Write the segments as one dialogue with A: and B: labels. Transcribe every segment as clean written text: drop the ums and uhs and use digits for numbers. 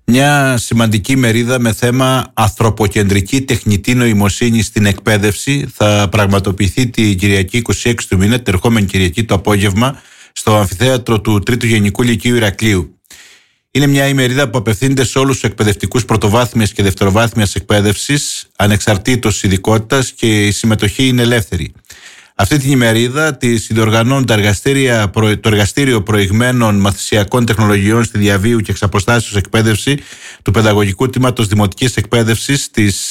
A: Μια σημαντική μερίδα με θέμα ανθρωποκεντρική τεχνητή νοημοσύνη στην εκπαίδευση θα πραγματοποιηθεί την Κυριακή 26 του μήνα, την ερχόμενη Κυριακή το απόγευμα, στο αμφιθέατρο του Τρίτου Γενικού Λυκείου Ηρακλείου. Είναι μια ημερίδα που απευθύνεται σε όλους τους εκπαιδευτικούς πρωτοβάθμιας και δευτεροβάθμιας εκπαίδευσης, ανεξαρτήτως ειδικότητας, και η συμμετοχή είναι ελεύθερη. Αυτή την ημερίδα τη συνδιοργανώνουν το Εργαστήριο Προηγμένων Μαθησιακών Τεχνολογιών στη Διαβίου και Εξαποστάσεως Εκπαίδευση του Παιδαγωγικού Τμήματος Δημοτικής Εκπαίδευσης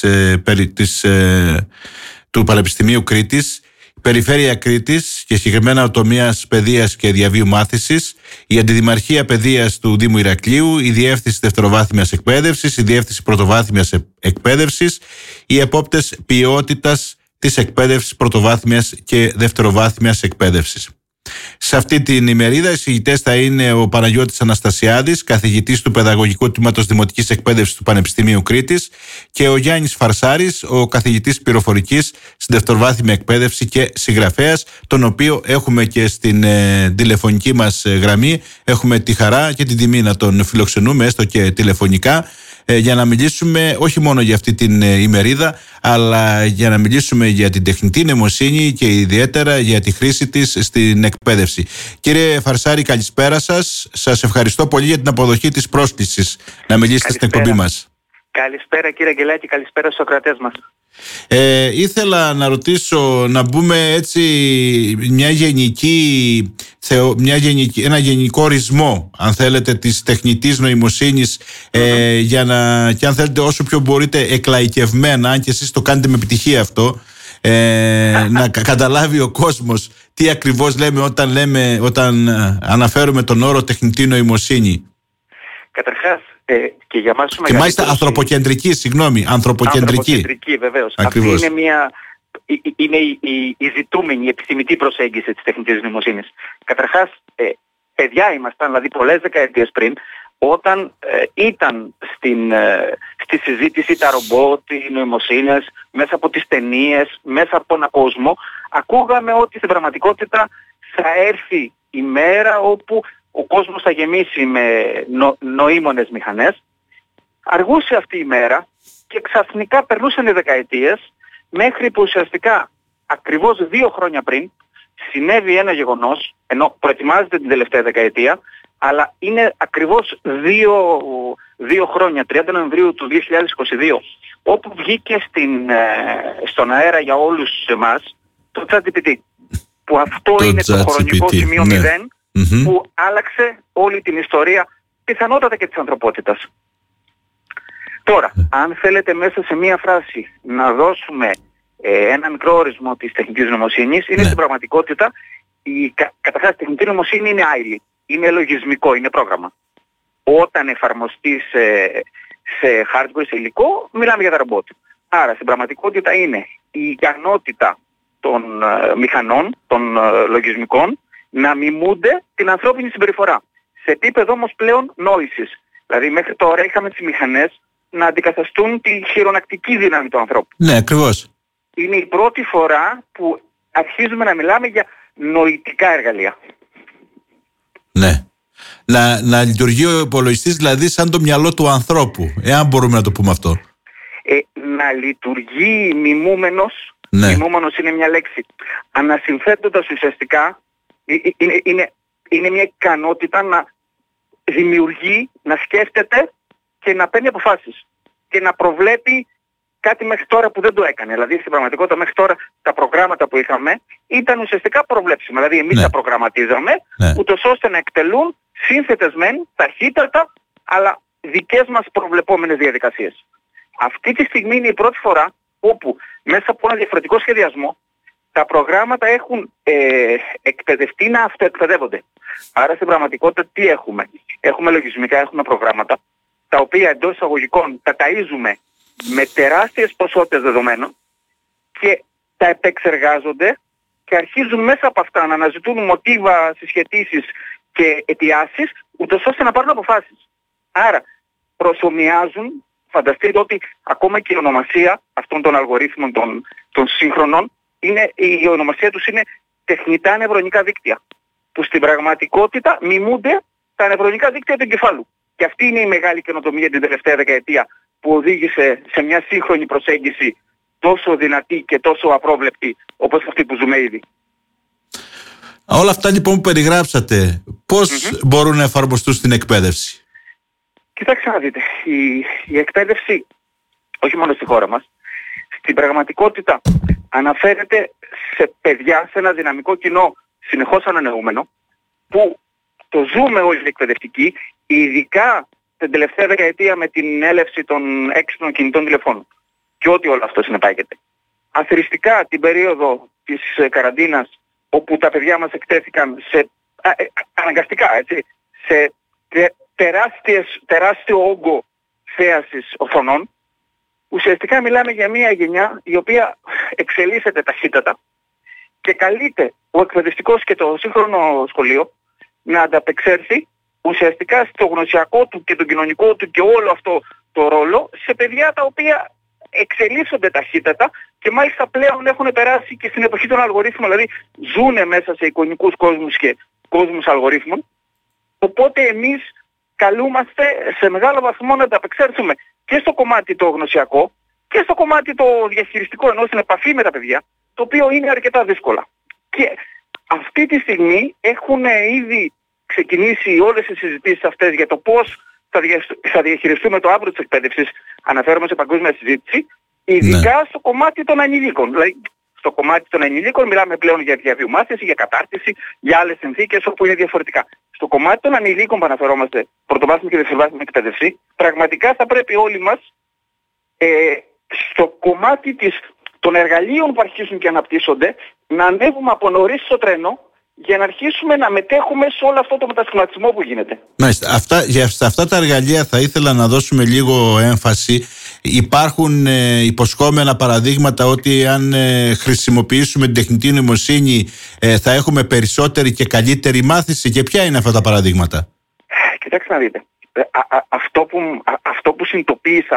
A: του Πανεπιστημίου Κρήτης, η Περιφέρεια Κρήτης και συγκεκριμένα ο τομέας Παιδείας και Διαβίου Μάθησης, η Αντιδημαρχία Παιδείας του Δήμου Ηρακλείου, η Διεύθυνση Δευτεροβάθμιας Εκπαίδευσης, η Διεύθυνση Πρωτοβάθμιας Εκπαίδευσης, οι επόπτες ποιότητας της εκπαίδευσης πρωτοβάθμιας και δευτεροβάθμιας εκπαίδευσης. Σε αυτή την ημερίδα οι συγητές θα είναι ο Παναγιώτης Αναστασιάδης, καθηγητής του Παιδαγωγικού Τμήματος Δημοτικής Εκπαίδευσης του Πανεπιστημίου Κρήτης, και ο Γιάννης Φαρσάρης, ο καθηγητής πληροφορικής στην δευτεροβάθμια εκπαίδευση και συγγραφέας, τον οποίο έχουμε και στην τηλεφωνική μας γραμμή. Έχουμε τη χαρά και την τιμή να τον φιλοξενούμε έστω και τηλεφωνικά, για να μιλήσουμε όχι μόνο για αυτή την ημερίδα, αλλά για να μιλήσουμε για την τεχνητή νοημοσύνη και ιδιαίτερα για τη χρήση της στην εκπαίδευση. Κύριε Φαρσάρη, καλησπέρα σας. Σας ευχαριστώ πολύ για την αποδοχή της πρόσκλησης να μιλήσετε στην εκπομπή μας.
B: Καλησπέρα κύριε Αγγελάκη, καλησπέρα στους ακροατές μας.
A: Ήθελα να ρωτήσω, να μπούμε έτσι ένα γενικό ορισμό, αν θέλετε, της τεχνητής νοημοσύνης, και αν θέλετε όσο πιο μπορείτε εκλαϊκευμένα, αν και εσείς το κάνετε με επιτυχία αυτό, να καταλάβει ο κόσμος τι ακριβώς λέμε όταν αναφέρουμε τον όρο τεχνητή νοημοσύνη.
B: Καταρχάς, και για μας
A: και μάλιστα ανθρωποκεντρική,
B: ανθρωποκεντρική βεβαίως. Ακριβώς. Αυτή είναι η ζητούμενη, η επιθυμητή προσέγγιση της τεχνητής νοημοσύνης. Καταρχάς, παιδιά ήμασταν, δηλαδή πολλές δεκαετίες πριν, όταν ήταν στη συζήτηση τα ρομπότ, οι νοημοσύνες, μέσα από τις ταινίες, μέσα από τον κόσμο, ακούγαμε ότι στην πραγματικότητα θα έρθει η μέρα όπου ο κόσμος θα γεμίσει με νοήμονες μηχανές. Αργούσε αυτή η μέρα και ξαφνικά περνούσαν οι δεκαετίες, μέχρι που ουσιαστικά ακριβώς 2 χρόνια πριν συνέβη ένα γεγονός, ενώ προετοιμάζεται την τελευταία δεκαετία, αλλά είναι ακριβώς 2 χρόνια, 30 Νοεμβρίου του 2022, όπου βγήκε στον αέρα για όλους εμάς το ChatGPT, που αυτό είναι το χρονικό σημείο 0, που άλλαξε όλη την ιστορία, πιθανότατα και της ανθρωπότητας. Τώρα, αν θέλετε μέσα σε μία φράση να δώσουμε ένα μικρό ορισμό της τεχνητής νοημοσύνης, είναι στην πραγματικότητα, καταρχάς η τεχνητή νοημοσύνη είναι άειλη, είναι λογισμικό, είναι πρόγραμμα. Όταν εφαρμοστεί σε hardware, σε υλικό, μιλάμε για τα ρομπότ. Άρα στην πραγματικότητα είναι η ικανότητα των μηχανών, των λογισμικών, να μιμούνται την ανθρώπινη συμπεριφορά. Σε επίπεδο όμως πλέον νόησης. Δηλαδή μέχρι τώρα είχαμε τις μηχανές να αντικαταστούν τη χειρονακτική δύναμη του ανθρώπου.
A: Ναι, ακριβώς.
B: Είναι η πρώτη φορά που αρχίζουμε να μιλάμε για νοητικά εργαλεία.
A: Ναι. Να λειτουργεί ο υπολογιστής δηλαδή σαν το μυαλό του ανθρώπου, εάν μπορούμε να το πούμε αυτό.
B: Να λειτουργεί μιμούμενος, μιμούμενος είναι μια λέξη, ανασυνθέτοντας ουσιαστικά, είναι μια ικανότητα να δημιουργεί, να σκέφτεται και να παίρνει αποφάσεις και να προβλέπει κάτι μέχρι τώρα που δεν το έκανε. Δηλαδή στην πραγματικότητα μέχρι τώρα τα προγράμματα που είχαμε ήταν ουσιαστικά προβλέψιμα. Δηλαδή εμείς τα προγραμματίζαμε ούτως ώστε να εκτελούν σύνθετες μεν, ταχύτατα, αλλά δικές μας προβλεπόμενες διαδικασίες. Αυτή τη στιγμή είναι η πρώτη φορά όπου μέσα από ένα διαφορετικό σχεδιασμό τα προγράμματα έχουν εκπαιδευτεί να αυτοεκπαιδεύονται. Άρα στην πραγματικότητα τι έχουμε? Έχουμε λογισμικά, έχουμε προγράμματα, τα οποία εντός εισαγωγικών τα ταΐζουμε με τεράστιες ποσότητες δεδομένων και τα επεξεργάζονται και αρχίζουν μέσα από αυτά να αναζητούν μοτίβα, συσχετήσεις και αιτιάσεις, ούτως ώστε να πάρουν αποφάσεις. Άρα προσομοιάζουν, φανταστείτε ότι ακόμα και η ονομασία αυτών των αλγορίθμων των σύγχρονων, η ονομασία τους είναι τεχνητά νευρονικά δίκτυα, που στην πραγματικότητα μιμούνται τα νευρονικά δίκτυα του εγκεφάλου. Και αυτή είναι η μεγάλη καινοτομία την τελευταία δεκαετία που οδήγησε σε μια σύγχρονη προσέγγιση τόσο δυνατή και τόσο απρόβλεπτη όπως αυτή που ζούμε ήδη.
A: Όλα αυτά λοιπόν που περιγράψατε, πώς μπορούν να εφαρμοστούν στην εκπαίδευση?
B: Κοιτάξτε να δείτε, η εκπαίδευση, όχι μόνο στη χώρα μας, στην πραγματικότητα αναφέρεται σε παιδιά, σε ένα δυναμικό κοινό συνεχώς ανανεούμενο, που το ζούμε όλοι οι εκπαιδευτικοί, ειδικά την τελευταία δεκαετία με την έλευση των έξυπνων κινητών τηλεφώνων και ό,τι όλο αυτό συνεπάγεται. Αθροιστικά την περίοδο της καραντίνας, όπου τα παιδιά μας εκτέθηκαν αναγκαστικά, έτσι, σε τεράστιο όγκο θέασης οθονών, ουσιαστικά μιλάμε για μια γενιά η οποία εξελίσσεται ταχύτατα και καλείται ο εκπαιδευτικός και το σύγχρονο σχολείο να ανταπεξέλθει ουσιαστικά στο γνωσιακό του και το κοινωνικό του και όλο αυτό το ρόλο σε παιδιά τα οποία εξελίσσονται ταχύτατα και μάλιστα πλέον έχουν περάσει και στην εποχή των αλγορίθμων, δηλαδή ζουνε μέσα σε εικονικούς κόσμους και κόσμους αλγορίθμων. Οπότε εμείς καλούμαστε σε μεγάλο βαθμό να ανταπεξέλθουμε και στο κομμάτι το γνωσιακό και στο κομμάτι το διαχειριστικό, ενώ στην επαφή με τα παιδιά, το οποίο είναι αρκετά δύσκολα. Και αυτή τη στιγμή έχουν ήδη ξεκινήσει όλες οι συζητήσεις αυτές για το πώς θα διαχειριστούμε το αύριο της εκπαίδευσης, αναφέρομαι σε παγκόσμια συζήτηση, ειδικά στο κομμάτι των ανηλίκων. Δηλαδή, στο κομμάτι των ανηλίκων μιλάμε πλέον για διαβίου μάθηση, για κατάρτιση, για άλλες συνθήκες όπου είναι διαφορετικά. Στο κομμάτι των ανηλίκων που αναφερόμαστε, πρωτοβάθμια και δευτεροβάθμια εκπαίδευση, πραγματικά θα πρέπει όλοι μας στο κομμάτι των εργαλείων που αρχίζουν και αναπτύσσονται να ανέβουμε από νωρίς στο τρένο για να αρχίσουμε να μετέχουμε σε όλο αυτό το μετασχηματισμό που γίνεται.
A: Μάλιστα. Σε αυτά τα εργαλεία θα ήθελα να δώσουμε λίγο έμφαση. Υπάρχουν υποσχόμενα παραδείγματα ότι αν χρησιμοποιήσουμε την τεχνητή νοημοσύνη θα έχουμε περισσότερη και καλύτερη μάθηση, και ποια είναι αυτά τα παραδείγματα?
B: Κοιτάξτε να δείτε. Αυτό που συνειδητοποίησα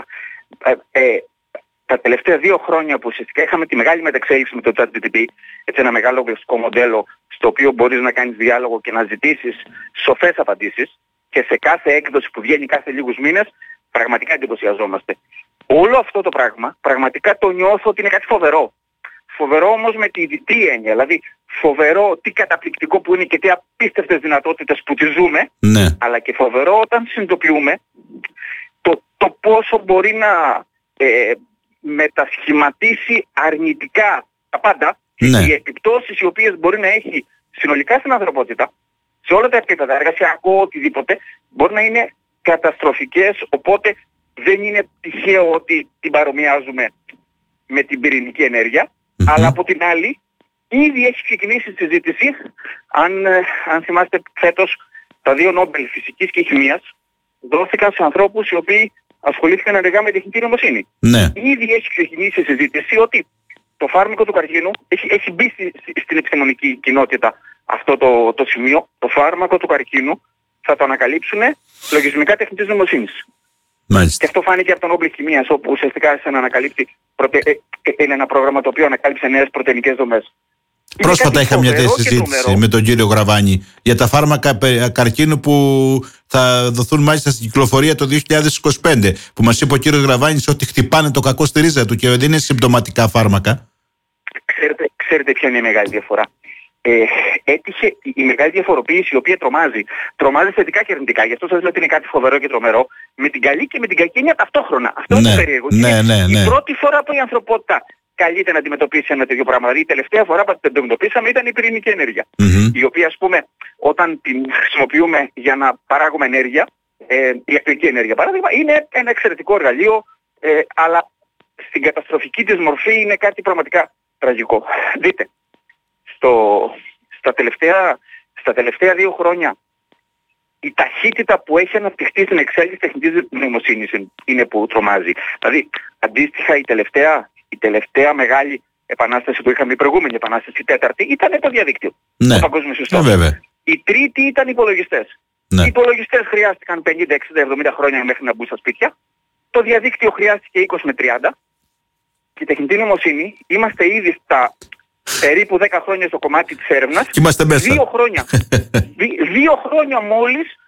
B: τα τελευταία 2 χρόνια που ουσιαστικά είχαμε τη μεγάλη μεταξέλιξη με το ChatGPT, έτσι ένα μεγάλο γλωσσικό μοντέλο στο οποίο μπορείς να κάνεις διάλογο και να ζητήσεις σοφές απαντήσεις, και σε κάθε έκδοση που βγαίνει κάθε λίγους μήνες πραγματικά εντυπωσιαζόμαστε. Όλο αυτό το πράγμα πραγματικά το νιώθω ότι είναι κάτι φοβερό. Φοβερό όμως με τη διτή έννοια, δηλαδή φοβερό τι καταπληκτικό που είναι και τι απίστευτες δυνατότητες που τις ζούμε, αλλά και φοβερό όταν συνειδητοποιούμε το πόσο μπορεί να μετασχηματίσει αρνητικά τα πάντα, οι επιπτώσεις οι οποίες μπορεί να έχει συνολικά στην ανθρωπότητα, σε όλα τα επίπεδα, εργασιακό, οτιδήποτε, μπορεί να είναι καταστροφικές, οπότε δεν είναι τυχαίο ότι την παρομοιάζουμε με την πυρηνική ενέργεια, αλλά από την άλλη ήδη έχει ξεκινήσει η συζήτηση, αν θυμάστε φέτος τα 2 Νόμπελ φυσικής και χημίας δόθηκαν σε ανθρώπους οι οποίοι ασχολήθηκαν ενεργά με τεχνητή νοημοσύνη. Ήδη έχει ξεκινήσει η συζήτηση ότι το φάρμακο του καρκίνου έχει μπει στην επιστημονική κοινότητα αυτό το σημείο. Το φάρμακο του καρκίνου θα το ανακαλύψουν λογισμικά τεχνητής νοημοσύνης. Και αυτό φάνηκε από τον Νόμπελ χημίας, όπου ουσιαστικά είναι ένα πρόγραμμα το οποίο ανακάλυψε νέες πρωτεϊνικές δομές.
A: Πρόσφατα είχα μια τέτοια συζήτηση με τον κύριο Γραβάνη για τα φάρμακα καρκίνου που θα δοθούν μάλιστα στην κυκλοφορία το 2025. Που μας είπε ο κύριος Γραβάνης ότι χτυπάνε το κακό στη ρίζα του και δεν είναι συμπτωματικά φάρμακα.
B: Ξέρετε ποια είναι η μεγάλη διαφορά? Έτυχε η μεγάλη διαφοροποίηση, η οποία τρομάζει θετικά και αρνητικά. Γι' αυτό σας λέω ότι είναι κάτι φοβερό και τρομερό, με την καλή και με την κακή έννοια ταυτόχρονα. Αυτό είναι το περίεργο. Η πρώτη φορά που η ανθρωπότητα καλείται να αντιμετωπίσει ένα τέτοιο πράγμα. Δηλαδή η τελευταία φορά που την αντιμετωπίσαμε ήταν η πυρηνική ενέργεια. Η οποία, ας πούμε, όταν την χρησιμοποιούμε για να παράγουμε ενέργεια, ηλεκτρική ενέργεια παράδειγμα, είναι ένα εξαιρετικό εργαλείο, αλλά στην καταστροφική της μορφή είναι κάτι πραγματικά τραγικό. Δείτε, στα τελευταία 2 χρόνια η ταχύτητα που έχει αναπτυχθεί στην εξέλιξη τεχνητής νοημοσύνης είναι που τρομάζει. Δηλαδή, αντίστοιχα η τελευταία μεγάλη επανάσταση που είχαμε, η προηγούμενη επανάσταση, η 4η, ήταν το διαδίκτυο. Το παγκόσμιο ιστό. Η 3η ήταν οι υπολογιστές. Οι υπολογιστές χρειάστηκαν 50, 60, 70 χρόνια μέχρι να μπουν στα σπίτια. Το διαδίκτυο χρειάστηκε 20 με 30. Και η τεχνητή νοημοσύνη είμαστε ήδη στα περίπου 10 χρόνια στο κομμάτι της έρευνας.
A: Και είμαστε μέσα.
B: 2 χρόνια. 2 χρόνια μόλις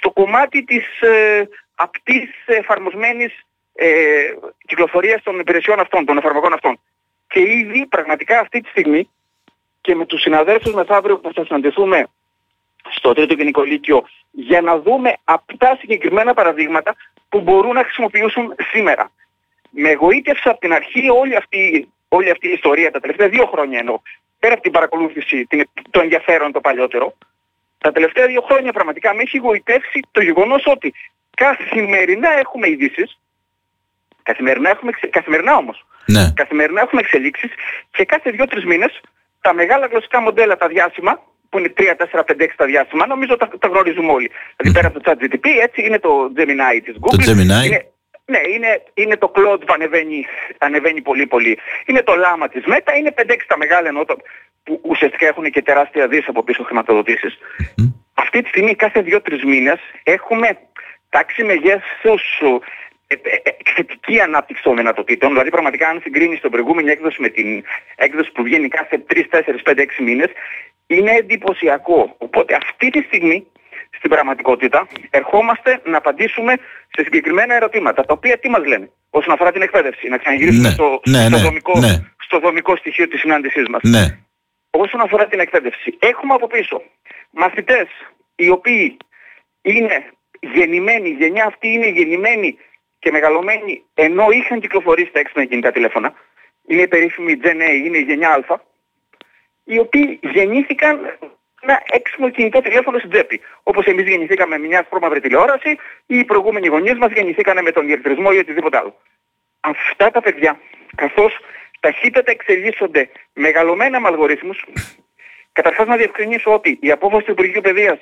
B: στο κομμάτι της απτής εφαρμοσμένης κυκλοφορίας των υπηρεσιών αυτών, των εφαρμογών αυτών. Και ήδη πραγματικά αυτή τη στιγμή και με τους συναδέλφους μεθαύριο που θα συναντηθούμε στο Τρίτο Γενικό Λύκειο για να δούμε απτά συγκεκριμένα παραδείγματα που μπορούν να χρησιμοποιήσουν σήμερα. Με εγωίτευσε από την αρχή όλη αυτή η ιστορία, τα τελευταία 2 χρόνια εννοώ, πέρα από την παρακολούθηση, το ενδιαφέρον το παλιότερο, τα τελευταία 2 χρόνια πραγματικά με έχει εγωιτεύσει το γεγονός ότι καθημερινά έχουμε ειδήσεις, καθημερινά όμως,
A: ναι.
B: Καθημερινά έχουμε εξελίξεις και κάθε 2-3 μήνες τα μεγάλα γλωσσικά μοντέλα, τα διάσημα, που είναι 3, 4, 5, 6 τα διάσημα, νομίζω τα γνωρίζουμε όλοι. Δηλαδή πέρα από το ChatGPT, έτσι είναι το Gemini της Google.
A: Το Gemini.
B: Είναι το Claude που ανεβαίνει πολύ πολύ. Είναι το Llama της Meta, είναι 5-6 τα μεγάλα ενώ που ουσιαστικά έχουν και τεράστια δις από πίσω χρηματοδοτήσεις. Αυτή τη στιγμή κάθε 2-3 μήνες έχουμε τάξη μεγέθους εκθετική ανάπτυξη των δυνατοτήτων. Δηλαδή πραγματικά αν συγκρίνεις την προηγούμενη έκδοση με την έκδοση που βγαίνει κάθε 3, 4, 5, 6 μήνες, είναι εντυπωσιακό. Οπότε αυτή τη στιγμή στην πραγματικότητα ερχόμαστε να απαντήσουμε σε συγκεκριμένα ερωτήματα. Τα οποία τι μας λένε όσον αφορά την εκπαίδευση. Να ξαναγυρίσουμε στο δομικό στοιχείο της συνάντησής μας.
A: Ναι.
B: Όσον αφορά την εκπαίδευση, έχουμε από πίσω μαθητές οι οποίοι είναι γεννημένοι, η γενιά αυτή είναι γεννημένη και μεγαλωμένη ενώ είχαν κυκλοφορήσει τα έξυπνα κινητά τηλέφωνα. Είναι η περίφημη Gen A, είναι η γενιά Α, οι οποίοι γεννήθηκαν ένα έξυπνο κινητό τηλέφωνο στην τσέπη. Όπως εμείς γεννηθήκαμε με μια ασπρόμαυρη τηλεόραση ή οι προηγούμενοι γονείς μας γεννηθήκαν με τον ηλεκτρισμό ή οτιδήποτε άλλο. Αυτά τα παιδιά, καθώς ταχύτατα εξελίσσονται μεγαλωμένα με αλγορίθμους, καταρχάς να διευκρινίσω ότι η απόφαση του Υπουργείου Παιδείας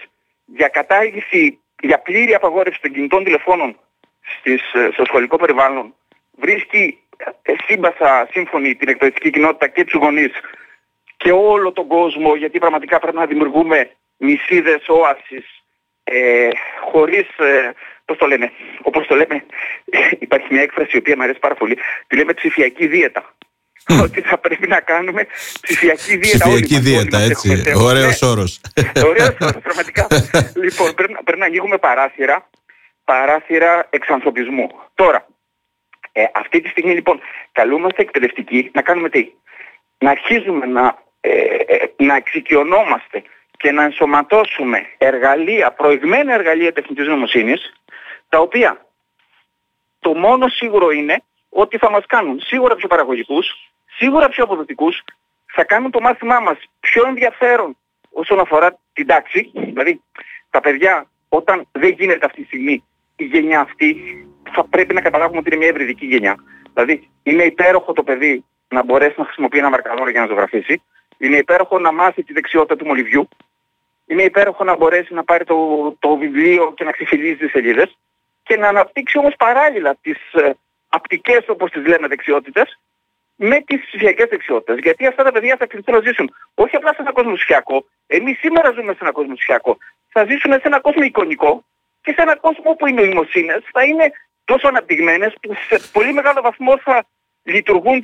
B: για πλήρη απαγόρευση των κινητών τηλεφώνων στο σχολικό περιβάλλον βρίσκει σύμπασα σύμφωνη την εκπαιδευτική κοινότητα και τους γονείς και όλο τον κόσμο, γιατί πραγματικά πρέπει να δημιουργούμε νησίδες όασης χωρίς, όπως το λέμε, υπάρχει μια έκφραση η οποία μου αρέσει πάρα πολύ, τη λέμε ψηφιακή δίαιτα. Ότι θα πρέπει να κάνουμε ψηφιακή δίαιτα.
A: Ψηφιακή δίαιτα, έτσι. Ωραίος όρος.
B: Ωραίος όρος, πραγματικά. Λοιπόν, πρέπει να ανοίγουμε παράθυρα εξανθρωπισμού. Τώρα, αυτή τη στιγμή λοιπόν καλούμαστε εκπαιδευτικοί να κάνουμε τι? Να αρχίζουμε να εξοικειωνόμαστε και να ενσωματώσουμε προηγμένα εργαλεία τεχνητής νοημοσύνης, τα οποία το μόνο σίγουρο είναι ότι θα μας κάνουν σίγουρα πιο παραγωγικούς, σίγουρα πιο αποδοτικούς, θα κάνουν το μάθημά μας πιο ενδιαφέρον όσον αφορά την τάξη. Δηλαδή τα παιδιά, όταν δεν γίνεται αυτή τη στιγμή η γενιά αυτή, θα πρέπει να καταλάβουμε ότι είναι μια ευρυδική γενιά. Δηλαδή είναι υπέροχο το παιδί να μπορέσει να χρησιμοποιεί ένα μαρκαδόρο για να ζωγραφίσει, είναι υπέροχο να μάθει τη δεξιότητα του μολυβιού, είναι υπέροχο να μπορέσει να πάρει το βιβλίο και να ξεφυλίζει τις σελίδες και να αναπτύξει όμως παράλληλα τις απτικές, όπως τις λέμε, δεξιότητες με τις ψηφιακές δεξιότητες. Γιατί αυτά τα παιδιά θα κληθούν να ζήσουν όχι απλά σε ένα κόσμο ψηφιακό. Εμείς σήμερα ζούμε σε ένα κόσμο ψηφιακό. Θα ζήσουν σε ένα κόσμο εικονικό και σε ένα κόσμο όπου οι νοημοσύνες θα είναι τόσο αναπτυγμένες που σε πολύ μεγάλο βαθμό θα λειτουργούν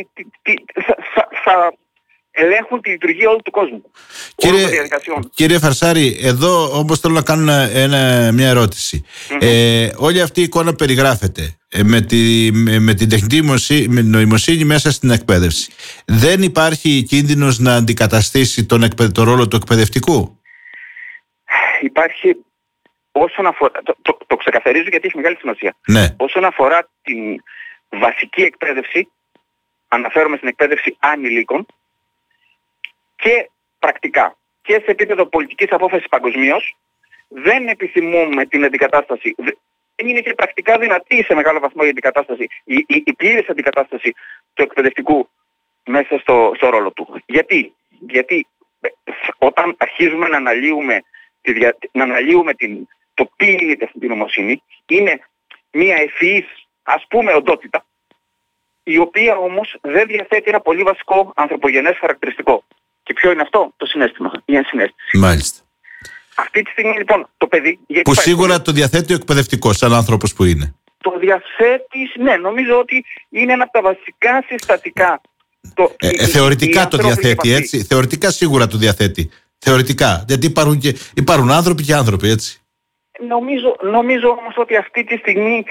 B: θα ελέγχουν τη λειτουργία όλου του κόσμου.
A: Κύριε Φαρσάρη, εδώ όμως θέλω να κάνω μια ερώτηση. Όλη αυτή η εικόνα περιγράφεται με την τεχνητή νοημοσύνη μέσα στην εκπαίδευση. Δεν υπάρχει κίνδυνος να αντικαταστήσει το ρόλο του εκπαιδευτικού?
B: Υπάρχει, όσον αφορά, το ξεκαθαρίζω γιατί έχει μεγάλη σημασία.
A: Ναι.
B: Όσον αφορά την βασική εκπαίδευση, αναφέρομαι στην εκπαίδευση ανηλίκων, και πρακτικά και σε επίπεδο πολιτικής απόφασης παγκοσμίως, δεν επιθυμούμε την αντικατάσταση. Δεν είναι και πρακτικά δυνατή σε μεγάλο βαθμό η αντικατάσταση, η πλήρης αντικατάσταση του εκπαιδευτικού μέσα στο ρόλο του. Γιατί όταν αρχίζουμε να αναλύουμε το τι είναι η τεχνητή νοημοσύνη, είναι μια ευφυής, ας πούμε, οντότητα, η οποία όμως δεν διαθέτει ένα πολύ βασικό ανθρωπογενές χαρακτηριστικό. Και ποιο είναι αυτό? Το συναίσθημα, η ενσυναίσθηση.
A: Μάλιστα.
B: Αυτή τη στιγμή λοιπόν το παιδί...
A: Που σίγουρα το διαθέτει ο εκπαιδευτικός, σαν άνθρωπος που είναι.
B: Το διαθέτει, ναι, νομίζω ότι είναι ένα από τα βασικά συστατικά.
A: Θεωρητικά το διαθέτει, έτσι. Θεωρητικά σίγουρα το διαθέτει. Θεωρητικά. Γιατί υπάρχουν άνθρωποι και άνθρωποι, έτσι.
B: Νομίζω όμως ότι αυτή τη στιγμή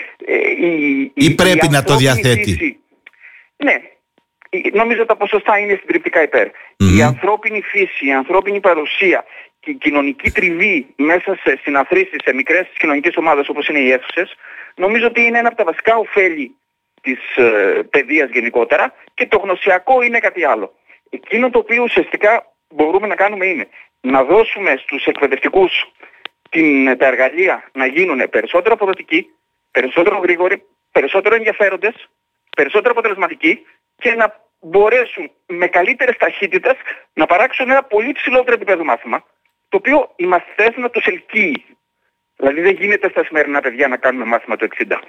A: ή πρέπει να το διαθέτει.
B: Φύση, ναι, νομίζω τα ποσοστά είναι συντριπτικά υπέρ. Η ανθρώπινη φύση, η ανθρώπινη παρουσία και η κοινωνική τριβή μέσα σε συναθρήσεις, σε μικρές κοινωνικές ομάδες όπως είναι οι αίθουσες, νομίζω ότι είναι ένα από τα βασικά ωφέλη της παιδείας γενικότερα, και το γνωσιακό είναι κάτι άλλο. Εκείνο το οποίο ουσιαστικά μπορούμε να κάνουμε είναι να δώσουμε στους εκπαιδευτικούς τα εργαλεία να γίνουν περισσότερο αποδοτικοί, περισσότερο γρήγοροι, περισσότερο ενδιαφέροντες, περισσότερο αποτελεσματικοί, και να μπορέσουν με καλύτερες ταχύτητες να παράξουν ένα πολύ ψηλότερο επίπεδο μάθημα, το οποίο οι μαθητές να τους ελκύει. Δηλαδή δεν γίνεται στα σημερινά παιδιά να κάνουμε μάθημα το 60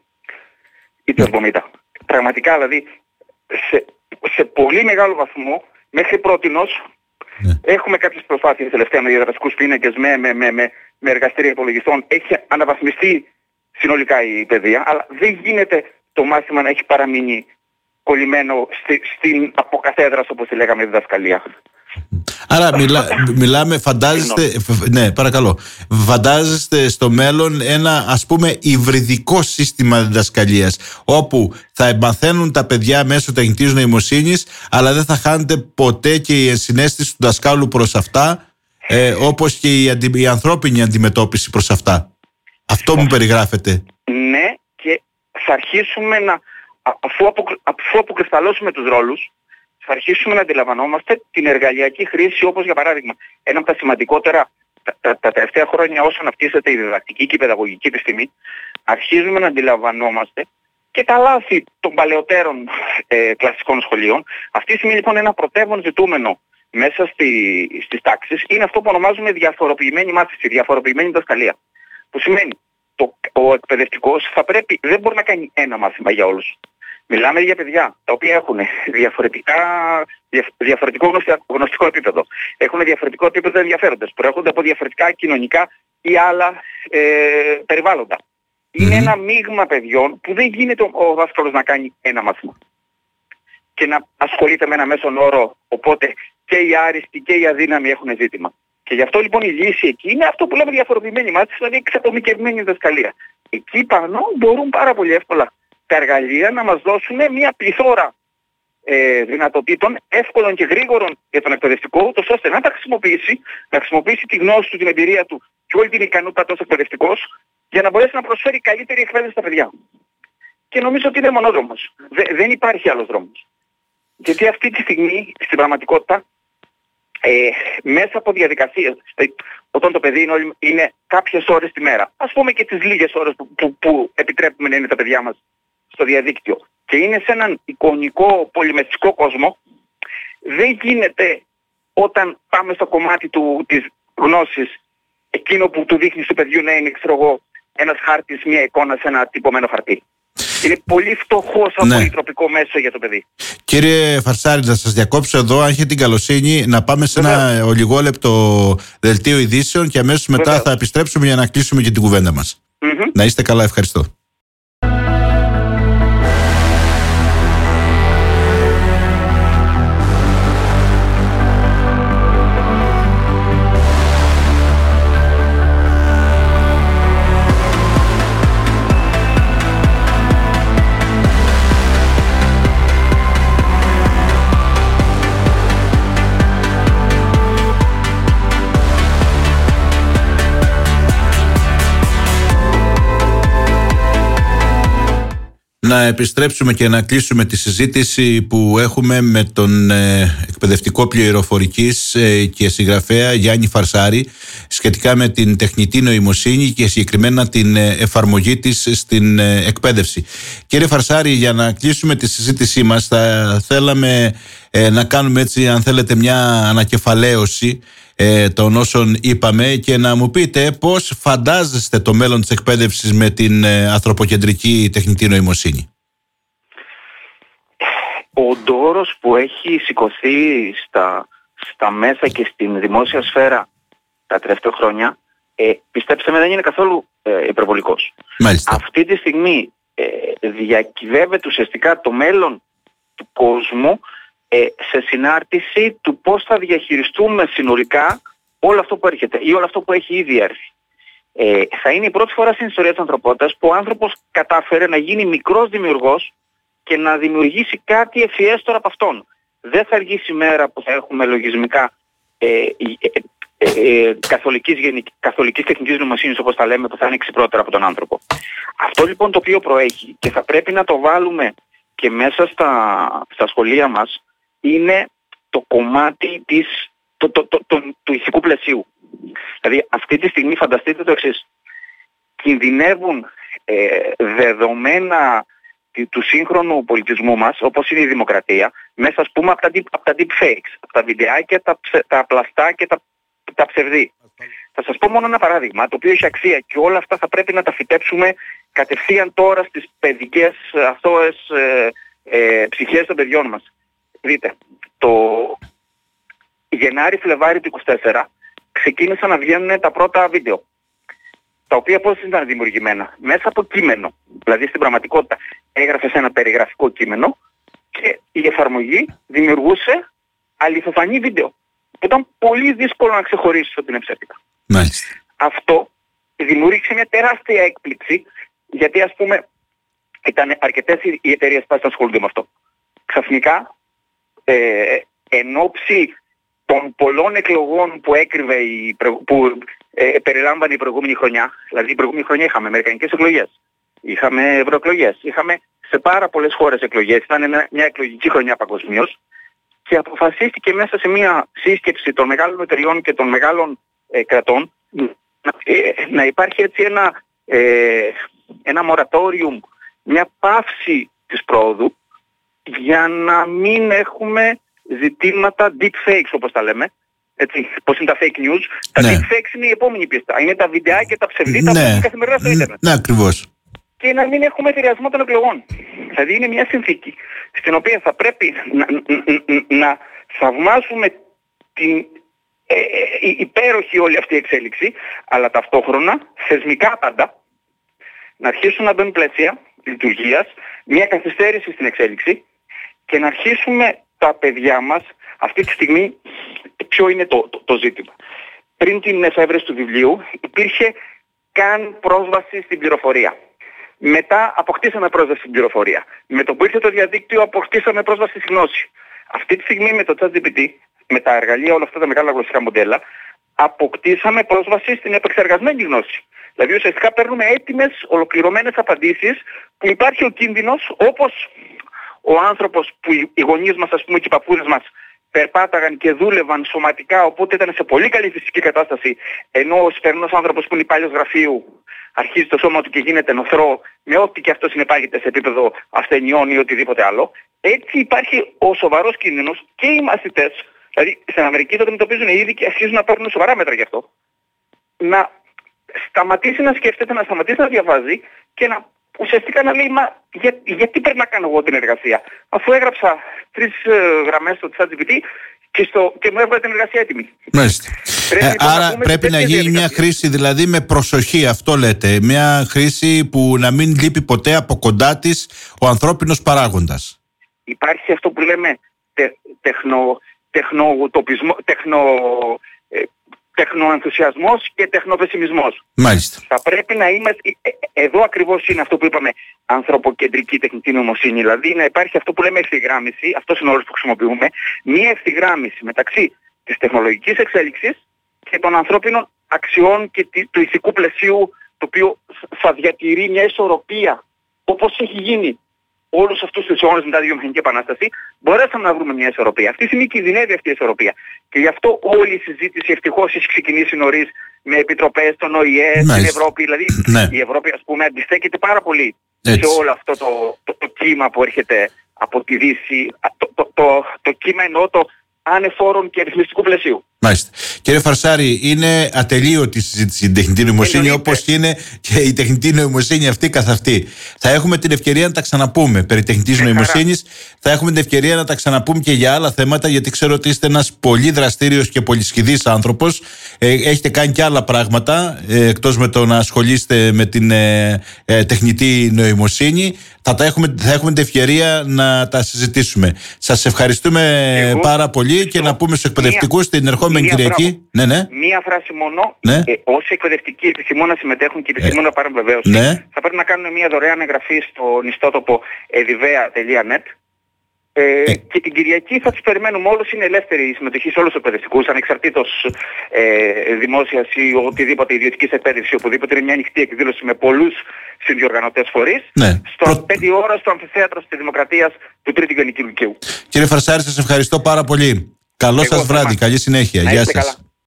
B: ή το 70. Πραγματικά δηλαδή σε πολύ μεγάλο βαθμό μέχρι πρότινος έχουμε κάποιες προσπάθειες τελευταία με διαδραστικούς πίνακες, με εργαστήρια υπολογιστών. Έχει αναβαθμιστεί συνολικά η παιδεία, αλλά δεν γίνεται το μάθημα να έχει παραμείνει κολλημένο στην αποκαθέδραση, όπως τη λέγαμε, διδασκαλία.
A: Άρα μιλάμε, ναι, παρακαλώ. Φαντάζεστε στο μέλλον ένα, ας πούμε, υβριδικό σύστημα διδασκαλίας, όπου θα μαθαίνουν τα παιδιά μέσω τεχνητής νοημοσύνης, αλλά δεν θα χάνεται ποτέ και η ενσυναίσθηση του δασκάλου προς αυτά, όπως και η ανθρώπινη αντιμετώπιση προς αυτά. Αυτό μου περιγράφεται.
B: Ναι, και θα αρχίσουμε αφού αποκρισταλώσουμε τους ρόλους, θα αρχίσουμε να αντιλαμβανόμαστε την εργαλειακή χρήση, όπως για παράδειγμα ένα από τα σημαντικότερα τα τελευταία χρόνια όσον αυτίζεται η διδακτική και η παιδαγωγική επιστήμη, αρχίζουμε να αντιλαμβανόμαστε και τα λάθη των παλαιότερων κλασικών σχολείων. Αυτή τη στιγμή λοιπόν ένα πρωτεύον ζητούμενο μέσα στις τάξεις είναι αυτό που ονομάζουμε διαφοροποιημένη μάθηση, διαφοροποιημένη διδασκαλία. Που σημαίνει ο εκπαιδευτικός δεν μπορεί να κάνει ένα μάθημα για όλους. Μιλάμε για παιδιά τα οποία έχουν διαφορετικό γνωστικό επίπεδο. Έχουν διαφορετικό επίπεδο ενδιαφέροντες. Προέρχονται από διαφορετικά κοινωνικά ή άλλα περιβάλλοντα. Είναι ένα μείγμα παιδιών που δεν γίνεται ο δάσκαλος να κάνει ένα μάθημα και να ασχολείται με ένα μέσον όρο, οπότε και οι άριστοι και οι αδύναμοι έχουν ζήτημα. Και γι' αυτό λοιπόν η λύση εκεί είναι αυτό που λέμε διαφοροποιημένη μάθηση, δηλαδή εξατομικευμένη διδασκαλία. Εκεί πάνω μπορούν πάρα πολύ εύκολα τα εργαλεία να μας δώσουν μια πληθώρα δυνατοτήτων, εύκολων και γρήγορων για τον εκπαιδευτικό, ούτως ώστε να τα χρησιμοποιήσει τη γνώση του, την εμπειρία του και όλη την ικανότητα του εκπαιδευτικός, για να μπορέσει να προσφέρει καλύτερη εκπαίδευση στα παιδιά. Και νομίζω ότι είναι μονόδρομος. Δεν υπάρχει άλλος δρόμος. Γιατί αυτή τη στιγμή, στην πραγματικότητα, μέσα από διαδικασίες, όταν το παιδί είναι κάποιες ώρες τη μέρα, ας πούμε και τις λίγες ώρες που επιτρέπουμε να είναι τα παιδιά μας στο διαδίκτυο, και είναι σε έναν εικονικό πολυμετρικό κόσμο, δεν γίνεται όταν πάμε στο κομμάτι της γνώσης, εκείνο που του δείχνει στο παιδιού να είναι, ένας χάρτης, μια εικόνα σε ένα τυπωμένο χαρτί. Είναι πολύ φτωχό σαν πολυτροπικό μέσο για το παιδί.
A: Κύριε Φαρσάρη, να σας διακόψω εδώ, αν έχετε την καλοσύνη, να πάμε σε ένα ολιγόλεπτο δελτίο ειδήσεων και αμέσως μετά θα επιστρέψουμε για να κλείσουμε και την κουβέντα μας. Να είστε καλά, ευχαριστώ. Να επιστρέψουμε και να κλείσουμε τη συζήτηση που έχουμε με τον εκπαιδευτικό πληροφορικής και συγγραφέα Γιάννη Φαρσάρη σχετικά με την τεχνητή νοημοσύνη και συγκεκριμένα την εφαρμογή της στην εκπαίδευση. Κύριε Φαρσάρη, για να κλείσουμε τη συζήτησή μας, θα θέλαμε να κάνουμε έτσι, αν θέλετε, μια ανακεφαλαίωση των όσων είπαμε και να μου πείτε πώς φαντάζεστε το μέλλον της εκπαίδευσης με την ανθρωποκεντρική τεχνητή νοημοσύνη.
B: Ο ντόρος που έχει σηκωθεί στα μέσα και στην δημόσια σφαίρα τα τελευταία χρόνια, πιστέψτε με, δεν είναι καθόλου υπερβολικός.
A: Μάλιστα.
B: Αυτή τη στιγμή διακυβεύεται ουσιαστικά το μέλλον του κόσμου σε συνάρτηση του πώς θα διαχειριστούμε συνολικά όλο αυτό που έρχεται ή όλο αυτό που έχει ήδη έρθει. Θα είναι η πρώτη φορά στην ιστορία της ανθρωπότητας που ο άνθρωπος κατάφερε να γίνει μικρός δημιουργός και να δημιουργήσει κάτι ευφιέστερο από αυτόν. Δεν θα αργήσει η μέρα που θα έχουμε λογισμικά καθολικής τεχνητής νοημοσύνης, όπως τα λέμε, που θα είναι ξυπνότερα από τον άνθρωπο. Αυτό λοιπόν το οποίο προέχει και θα πρέπει να το βάλουμε και μέσα στα σχολεία μας είναι το κομμάτι του ηθικού πλαισίου. Δηλαδή αυτή τη στιγμή φανταστείτε το εξής. Κινδυνεύουν δεδομένα του σύγχρονου πολιτισμού μας, όπως είναι η δημοκρατία, μέσα ας πούμε από τα deep fakes, από τα βιντεάκια, τα πλαστά και τα ψευδή. Θα σας πω μόνο ένα παράδειγμα, το οποίο έχει αξία και όλα αυτά θα πρέπει να τα φυτέψουμε κατευθείαν τώρα στις παιδικές αθώες ψυχές των παιδιών μας. Δείτε, το Γενάρη-Φλεβάρη του 24 ξεκίνησαν να βγαίνουν τα πρώτα βίντεο, τα οποία πώς ήταν δημιουργημένα? Μέσα από κείμενο. Δηλαδή στην πραγματικότητα έγραφες ένα περιγραφικό κείμενο και η εφαρμογή δημιουργούσε αληθοφανή βίντεο, που ήταν πολύ δύσκολο να ξεχωρίσεις ότι είναι ψεύτικα.
A: Μάλιστα.
B: Αυτό δημιούργησε μια τεράστια έκπληξη, γιατί ας πούμε ήταν αρκετές οι εταιρείες που ασχολούνται με αυτό. Ξαφνικά, εν ώψη των πολλών εκλογών που έκρυβε περιλάμβανε η προηγούμενη χρονιά, δηλαδή η προηγούμενη χρονιά είχαμε αμερικανικές εκλογές, είχαμε ευρωεκλογές, είχαμε σε πάρα πολλές χώρες εκλογές, ήταν μια εκλογική χρονιά παγκοσμίως, και αποφασίστηκε μέσα σε μια σύσκεψη των μεγάλων εταιριών και των μεγάλων κρατών να υπάρχει έτσι ένα moratorium, μια παύση της πρόοδου, για να μην έχουμε ζητήματα deep fakes, όπως τα λέμε. Έτσι, πώς είναι τα fake news. Τα deep fakes είναι η επόμενη πίστα. Είναι τα βιντεάκια, τα ψευδή, τα που καθημερινά στο ίντερνετ.
A: Ναι, ακριβώς.
B: Και να μην έχουμε επηρεασμό των εκλογών. Δηλαδή είναι μια συνθήκη στην οποία θα πρέπει να θαυμάσουμε την υπέροχη όλη αυτή η εξέλιξη, αλλά ταυτόχρονα θεσμικά πάντα να αρχίσουν να μπαίνουν πλαίσια λειτουργίας, μια καθυστέρηση στην εξέλιξη, και να αρχίσουμε τα παιδιά μας αυτή τη στιγμή. Ποιο είναι το ζήτημα? Πριν την εφεύρεση του βιβλίου υπήρχε καν πρόσβαση στην πληροφορία. Μετά αποκτήσαμε πρόσβαση στην πληροφορία. Με το που ήρθε το διαδίκτυο αποκτήσαμε πρόσβαση στη γνώση. Αυτή τη στιγμή με το ChatGPT, με τα εργαλεία όλα αυτά τα μεγάλα γλωσσικά μοντέλα, αποκτήσαμε πρόσβαση στην επεξεργασμένη γνώση. Δηλαδή ουσιαστικά παίρνουμε έτοιμες, ολοκληρωμένες απαντήσεις, που υπάρχει ο κίνδυνος, όπως ο άνθρωπος που οι γονείς μας, ας πούμε, και οι παππούδες μας περπάταγαν και δούλευαν σωματικά, οπότε ήταν σε πολύ καλή φυσική κατάσταση, ενώ ο σημερινός άνθρωπος που είναι υπάλληλος γραφείου αρχίζει το σώμα του και γίνεται νοθρό, με ό,τι και αυτό συνεπάγεται σε επίπεδο ασθενειών ή οτιδήποτε άλλο. Έτσι υπάρχει ο σοβαρός κίνδυνος, και οι μαθητές, δηλαδή στην Αμερική το αντιμετωπίζουν ήδη και αρχίζουν να παίρνουν σοβαρά μέτρα γι' αυτό, να σταματήσει να σκέφτεται, να σταματήσει να διαβάζει και να ουσιαστικά να λέει, γιατί πρέπει να κάνω εγώ την εργασία, αφού έγραψα 3 γραμμές στο ChatGPT και μου έβγαλε την εργασία έτοιμη.
A: Μάλιστα. Άρα πρέπει να γίνει μια χρήση, δηλαδή με προσοχή, αυτό λέτε, μια χρήση που να μην λείπει ποτέ από κοντά της ο ανθρώπινος παράγοντας.
B: Υπάρχει αυτό που λέμε τεχνοενθουσιασμός και τεχνοπεσημισμός.
A: Μάλιστα.
B: Θα πρέπει να είμαστε, εδώ ακριβώς είναι αυτό που είπαμε, ανθρωποκεντρική τεχνητή νοημοσύνη. Δηλαδή να υπάρχει αυτό που λέμε ευθυγράμμιση, αυτός είναι ο όρος που χρησιμοποιούμε, μία ευθυγράμμιση μεταξύ της τεχνολογικής εξέλιξης και των ανθρώπινων αξιών και του ηθικού πλαισίου, το οποίο θα διατηρεί μια ισορροπία, όπως έχει γίνει όλους αυτούς τους αιώνες μετά τη βιομηχανική επανάσταση. Μπορέσαμε να βρούμε μια ισορροπία. Αυτή τη στιγμή κινδυνεύει αυτή η ισορροπία. Και γι' αυτό όλη η συζήτηση ευτυχώς έχει ξεκινήσει νωρίς, με επιτροπές των ΟΗΕ, στην Ευρώπη. Δηλαδή η Ευρώπη, ας πούμε, αντιστέκεται πάρα πολύ σε όλο αυτό το κύμα που έρχεται από τη Δύση. Το κύμα εννοώ το ανεφόρων και ρυθμιστικού πλαισίου.
A: Μάλιστα. Κύριε Φαρσάρη, είναι ατελείωτη η συζήτηση για την τεχνητή νοημοσύνη, όπως είναι και η τεχνητή νοημοσύνη αυτή καθ' αυτή. Θα έχουμε την ευκαιρία να τα ξαναπούμε περί τεχνητής νοημοσύνης. Θα έχουμε την ευκαιρία να τα ξαναπούμε και για άλλα θέματα, γιατί ξέρω ότι είστε ένας πολύ δραστήριος και πολυσχηδής άνθρωπος. Έχετε κάνει και άλλα πράγματα, εκτός με το να ασχολείστε με την τεχνητή νοημοσύνη. Θα έχουμε την ευκαιρία να τα συζητήσουμε. Σας ευχαριστούμε πάρα πολύ. πολύ και να πούμε στους εκπαιδευτικούς την ερχόμενη Κυριακή.
B: Μία φράση μόνο.
A: Ναι.
B: Όσοι εκπαιδευτικοί επιθυμούν να συμμετέχουν και επιθυμούν να πάρουν βεβαίωση, θα πρέπει να κάνουν μια δωρεάν εγγραφή στον ιστότοπο edivea.net. Και την Κυριακή θα τους περιμένουμε όλους. Είναι ελεύθερη η συμμετοχή σε όλους τους εκπαιδευτικούς, ανεξαρτήτως δημόσιας ή οτιδήποτε ιδιωτικής εκπαίδευσης, οπουδήποτε. Είναι μια ανοιχτή εκδήλωση με πολλούς συνδιοργανωτές φορείς. Στο 5 ώρα στο Αμφιθέατρο της Δημοκρατίας του Τρίτου Γενικού Λυκείου.
A: Κύριε Φαρσάρη, σας ευχαριστώ πάρα πολύ. Καλό σας βράδυ, καλή συνέχεια. Γεια σας.